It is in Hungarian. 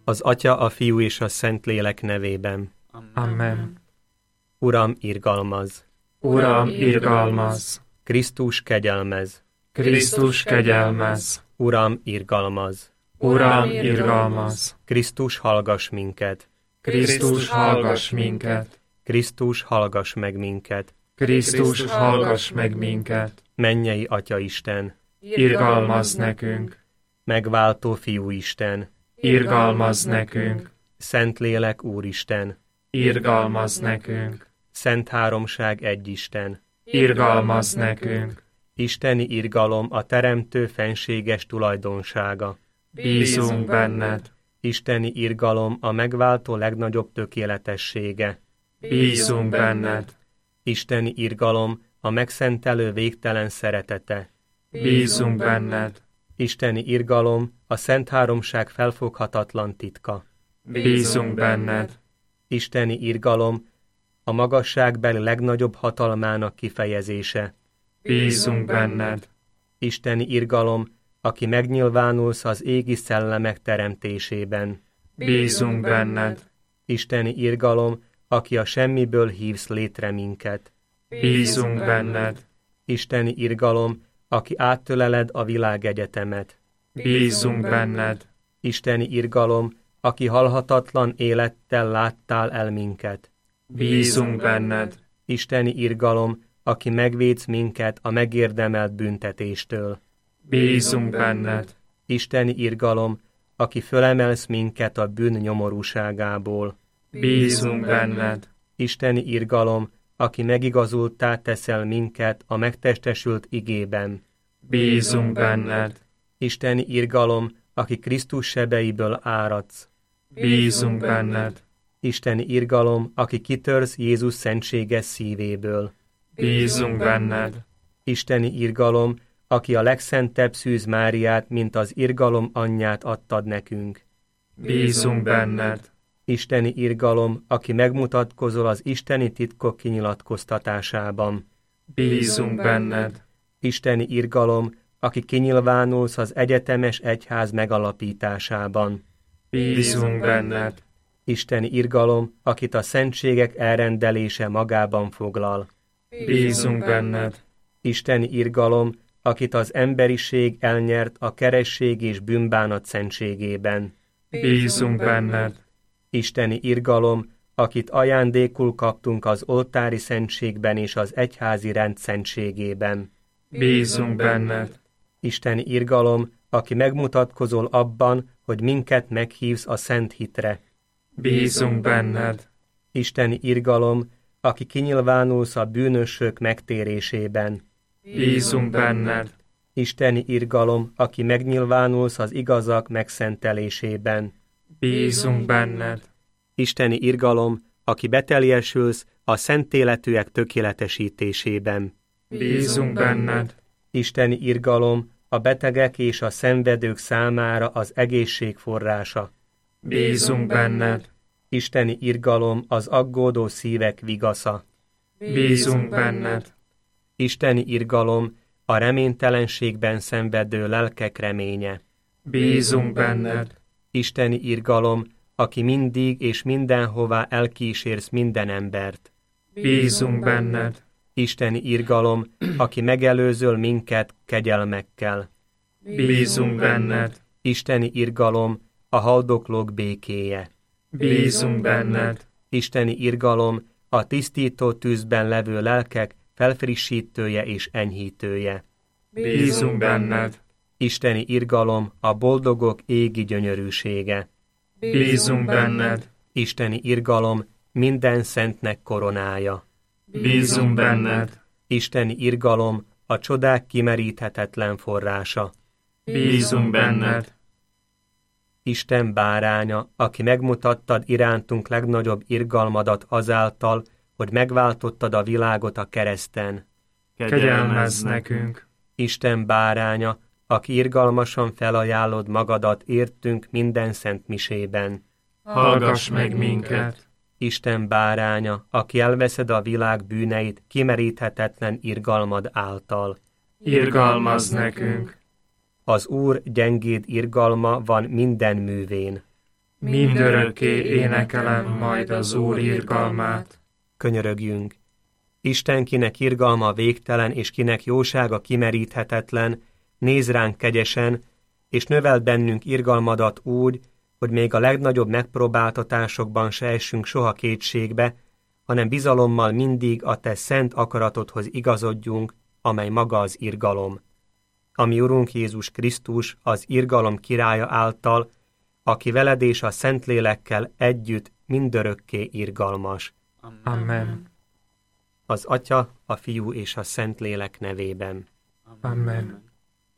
Az Atya, a Fiú és a Szentlélek nevében. Amen. Uram, irgalmazz! Uram, irgalmazz! Krisztus, kegyelmezz! Krisztus, kegyelmezz! Uram, irgalmazz! Uram, irgalmazz! Krisztus, hallgass minket! Krisztus, hallgass minket! Krisztus, hallgass meg minket! Krisztus, hallgass meg minket! Mennyei Atya Isten! Irgalmazz nekünk! Megváltó Fiú Isten! Irgalmazz nekünk! Szentlélek Úristen! Irgalmazz nekünk! Szent Háromság egyisten! Irgalmazz nekünk! Isteni irgalom a Teremtő fenséges tulajdonsága. Bízunk benned! Isteni irgalom a megváltó legnagyobb tökéletessége. Bízunk benned! Isteni irgalom a megszentelő végtelen szeretete. Bízunk benned! Isteni irgalom a Szent Háromság felfoghatatlan titka. Bízunk benned! Isteni irgalom a magasságbeli legnagyobb hatalmának kifejezése. Bízunk benned! Isteni irgalom, aki megnyilvánulsz az égi szellemek teremtésében. Bízunk benned! Isteni irgalom, aki a semmiből hívsz létre minket. Bízunk benned! Isteni irgalom, aki áttöleled a világegyetemet. Bízunk benned! Isteni irgalom, aki halhatatlan élettel láttál el minket. Bízunk benned! Isteni irgalom, aki megvédsz minket a megérdemelt büntetéstől. Bízunk benned! Isteni irgalom, aki fölemelsz minket a bűn nyomorúságából. Bízunk benned! Isteni irgalom, aki megigazulttá teszel minket a megtestesült igében. Bízunk benned! Isteni irgalom, aki Krisztus sebeiből áradsz. Bízunk benned! Isteni irgalom, aki kitörsz Jézus szentséges szívéből. Bízunk benned! Isteni irgalom, aki a legszentebb Szűz Máriát, mint az irgalom anyját adtad nekünk. Bízunk benned! Isteni irgalom, aki megmutatkozol az isteni titkok kinyilatkoztatásában. Bízunk benned! Isteni irgalom, aki kinyilvánulsz az egyetemes egyház megalapításában. Bízunk benned! Isteni irgalom, akit a szentségek elrendelése magában foglal. Bízunk benned! Isteni irgalom, akit az emberiség elnyert a keresség és bűnbánat szentségében. Bízunk benned! Isteni irgalom, akit ajándékul kaptunk az oltári szentségben és az egyházi rend szentségében. Bízunk benned! Isteni irgalom, aki megmutatkozol abban, hogy minket meghívsz a szent hitre. Bízunk benned! Isteni irgalom, aki kinyilvánulsz a bűnösök megtérésében. Bízunk benned! Isteni irgalom, aki megnyilvánulsz az igazak megszentelésében. Bízunk benned! Isteni irgalom, aki beteljesülsz a szentéletűek tökéletesítésében. Bízunk benned! Isteni irgalom, a betegek és a szenvedők számára az egészség forrása. Bízunk benned! Isteni irgalom, az aggódó szívek vigasza. Bízunk benned! Isteni irgalom, a reménytelenségben szenvedő lelkek reménye. Bízunk benned! Isteni irgalom, aki mindig és mindenhová elkísérsz minden embert. Bízunk benned! Isteni irgalom, aki megelőzöl minket kegyelmekkel. Bízunk benned! Isteni irgalom, a haldoklók békéje. Bízunk benned! Isteni irgalom, a tisztító tűzben levő lelkek felfrissítője és enyhítője. Bízunk benned! Isteni irgalom, a boldogok égi gyönyörűsége. Bízunk benned! Isteni irgalom, minden szentnek koronája. Bízunk benned! Isteni irgalom, a csodák kimeríthetetlen forrása. Bízunk benned! Isten báránya, aki megmutattad irántunk legnagyobb irgalmadat azáltal, hogy megváltottad a világot a kereszten. Kegyelmezz nekünk! Isten báránya, aki irgalmasan felajánlod magadat értünk minden szent misében. Hallgass meg minket! Isten báránya, aki elveszed a világ bűneit kimeríthetetlen irgalmad által. Irgalmazz nekünk! Az Úr gyengéd irgalma van minden művén. mindörökké énekelem majd az Úr irgalmát. Könyörögjünk. Isten, kinek irgalma végtelen, és kinek jósága kimeríthetetlen, néz ránk kegyesen, és növeld bennünk irgalmadat úgy, hogy még a legnagyobb megpróbáltatásokban se essünk soha kétségbe, hanem bizalommal mindig a te szent akaratodhoz igazodjunk, amely maga az irgalom. Ami Urunk Jézus Krisztus, az irgalom királya által, aki veled és a Szentlélekkel együtt mindörökké irgalmas. Amen. Az Atya, a Fiú és a Szentlélek nevében. Amen.